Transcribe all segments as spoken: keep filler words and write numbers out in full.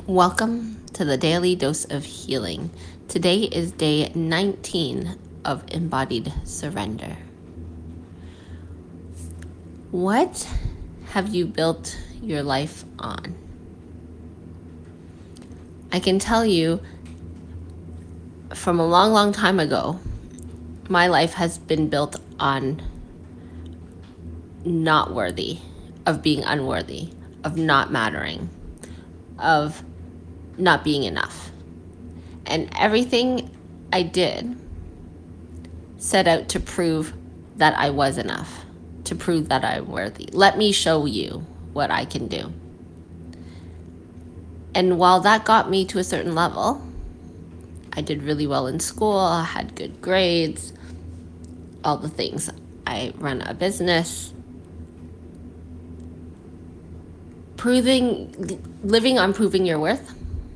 Welcome to the Daily Dose of Healing. Today is day nineteen of Embodied Surrender. What have you built your life on? I can tell you from a long, long time ago, my life has been built on not worthy, of being unworthy, of not mattering, of not being enough. And everything I did set out to prove that I was enough, to prove that I'm worthy. Let me show you what I can do. And while that got me to a certain level, I did really well in school, I had good grades, all the things. I run a business. Proving, living on proving your worth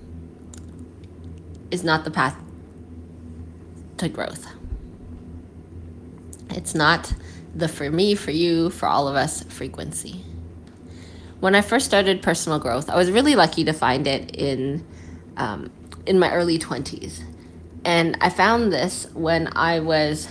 is not the path to growth. It's not the for me, for you, for all of us frequency. When I first started personal growth, I was really lucky to find it in um, in my early twenties. And I found this when I was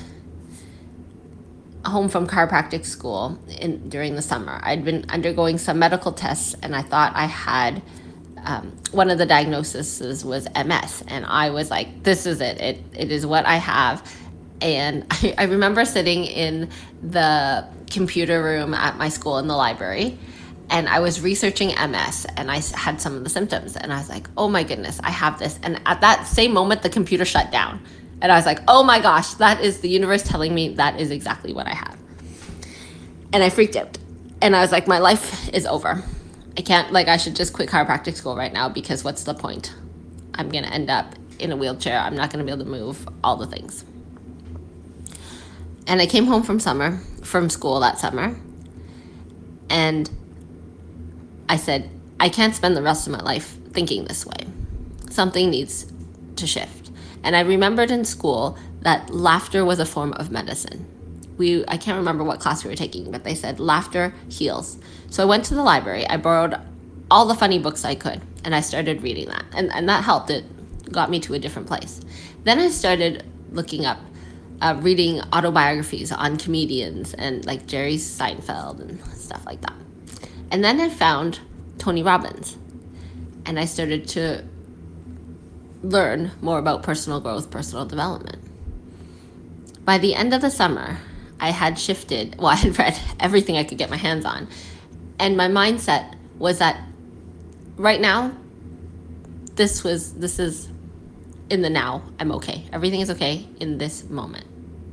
home from chiropractic school in during the summer. I'd been undergoing some medical tests and I thought I had Um, one of the diagnoses was M S, and I was like, this is it. It it is what I have. And I, I remember sitting in the computer room at my school in the library, and I was researching M S, and I had some of the symptoms, and I was like, oh my goodness, I have this. And at that same moment, the computer shut down, and I was like, oh my gosh, that is the universe telling me that is exactly what I have. And I freaked out, and I was like, my life is over. I can't, like, I should just quit chiropractic school right now because what's the point? I'm going to end up in a wheelchair. I'm not going to be able to move, all the things. And I came home from summer, from school that summer, and I said, I can't spend the rest of my life thinking this way. Something needs to shift. And I remembered in school that laughter was a form of medicine. We, I can't remember what class we were taking, but they said laughter heals. So I went to the library, I borrowed all the funny books I could, and I started reading that. And, and that helped. It got me to a different place. Then I started looking up, uh, reading autobiographies on comedians and like Jerry Seinfeld and stuff like that. And then I found Tony Robbins. And I started to learn more about personal growth, personal development. By the end of the summer, I had shifted, well, I had read everything I could get my hands on. And my mindset was that right now, this was, this is in the now, I'm okay. Everything is okay in this moment.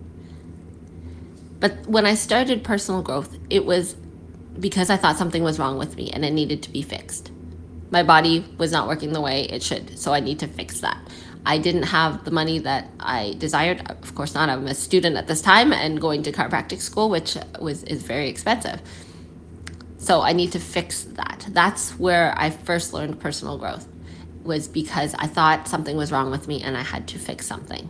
But when I started personal growth, it was because I thought something was wrong with me and it needed to be fixed. My body was not working the way it should, so I need to fix that. I didn't have the money that I desired. Of course not. I'm a student at this time and going to chiropractic school, which was is very expensive. So I need to fix that. That's where I first learned personal growth, was because I thought something was wrong with me and I had to fix something.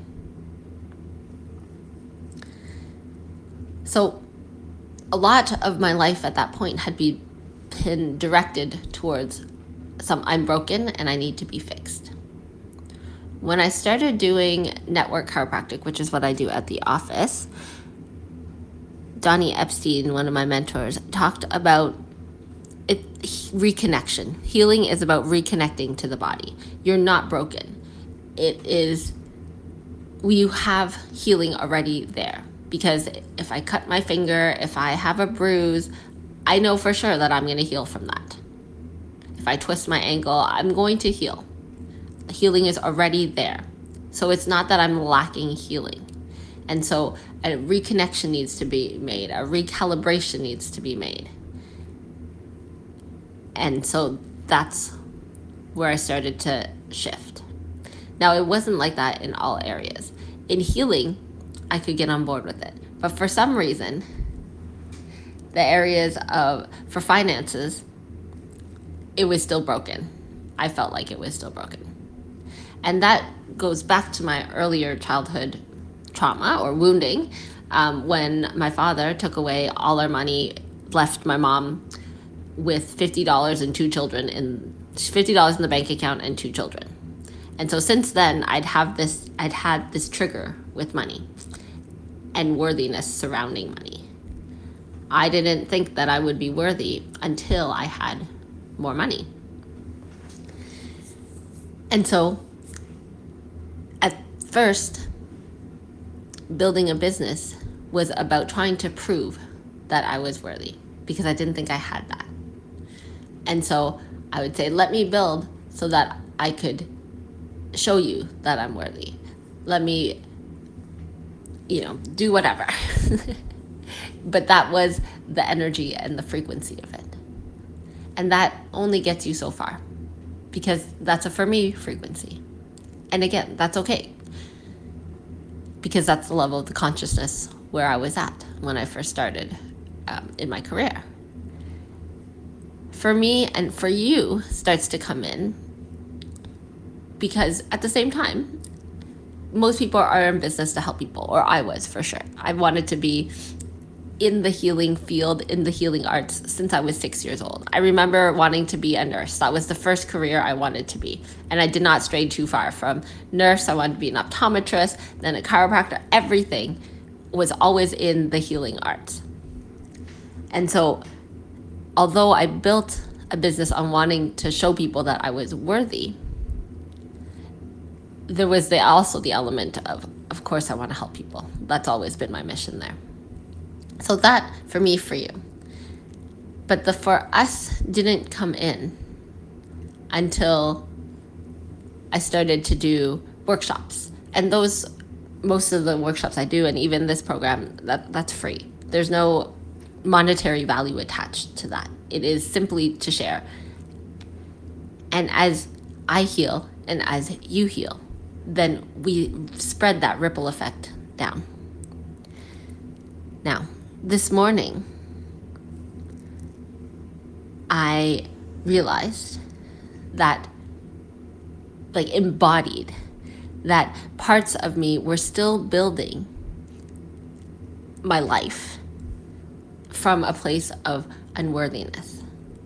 So a lot of my life at that point had be, been directed towards some I'm broken and I need to be fixed. When I started doing network chiropractic, which is what I do at the office, Donnie Epstein, one of my mentors, talked about it, reconnection. Healing is about reconnecting to the body. You're not broken. It is, you have healing already there. Because if I cut my finger, if I have a bruise, I know for sure that I'm going to heal from that. If I twist my ankle, I'm going to heal. Healing is already there. So it's not that I'm lacking healing. And so a reconnection needs to be made. A recalibration needs to be made. And so that's where I started to shift. Now, it wasn't like that in all areas. In healing, I could get on board with it. But for some reason, the areas of, for finances, it was still broken. I felt like it was still broken. And that goes back to my earlier childhood trauma or wounding, um, when my father took away all our money, left my mom with fifty dollars and two children in fifty dollars in the bank account, and two children. And so since then, I'd have this, I'd had this trigger with money and worthiness surrounding money. I didn't think that I would be worthy until I had more money. And so at first, building a business was about trying to prove that I was worthy because I didn't think I had that. And so I would say, let me build so that I could show you that I'm worthy. Let me, you know, do whatever. But that was the energy and the frequency of it. And that only gets you so far because that's a for me frequency. And again, that's okay because that's the level of the consciousness where I was at when I first started um, in my career. For me and for you starts to come in because at the same time, most people are in business to help people, or I was for sure. I wanted to be in the healing field, in the healing arts since I was six years old. I remember wanting to be a nurse. That was the first career I wanted to be. And I did not stray too far from nurse. I wanted to be an optometrist, then a chiropractor. Everything was always in the healing arts. And so although I built a business on wanting to show people that I was worthy, there was the, also the element of, of course, I want to help people. That's always been my mission there. So that, for me, for you. But the for us didn't come in until I started to do workshops. And those, most of the workshops I do, and even this program, that that's free. There's no monetary value attached to that. It is simply to share. And as I heal and as you heal, then we spread that ripple effect down. Now, this morning, I realized that, like embodied, that parts of me were still building my life from a place of unworthiness.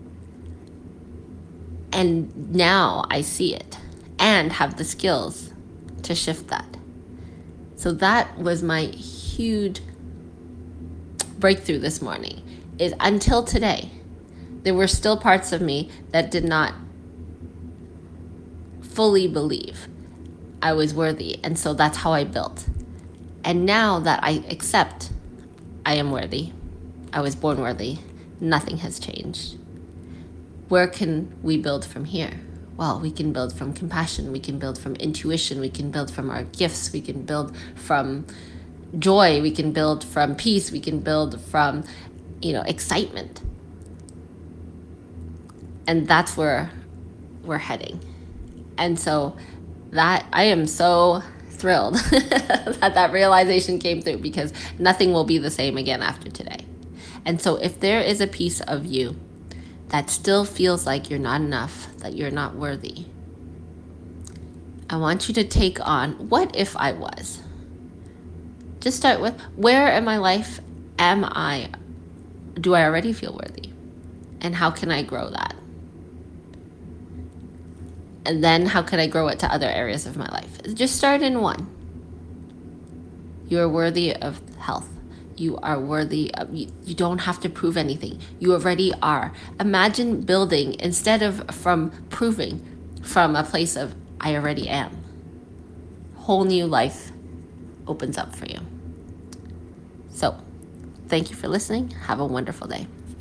And now I see it and have the skills to shift that. So that was my huge breakthrough this morning, is until today, there were still parts of me that did not fully believe I was worthy. And so that's how I built. And now that I accept I am worthy, I was born worthy, nothing has changed. Where can we build from here? Well, we can build from compassion, we can build from intuition, we can build from our gifts, we can build from joy, we can build from peace, we can build from, you know, excitement. And that's where we're heading. And so that, I am so thrilled that that realization came through, because nothing will be the same again after today. And so if there is a piece of you that still feels like you're not enough, that you're not worthy, I want you to take on, what if I was? Just start with, where in my life am I, do I already feel worthy? And how can I grow that? And then how can I grow it to other areas of my life? Just start in one. You are worthy of health. You are worthy of, you, you don't have to prove anything. You already are. Imagine building, instead of from proving, from a place of, I already am. Whole new life opens up for you. So, thank you for listening. Have a wonderful day.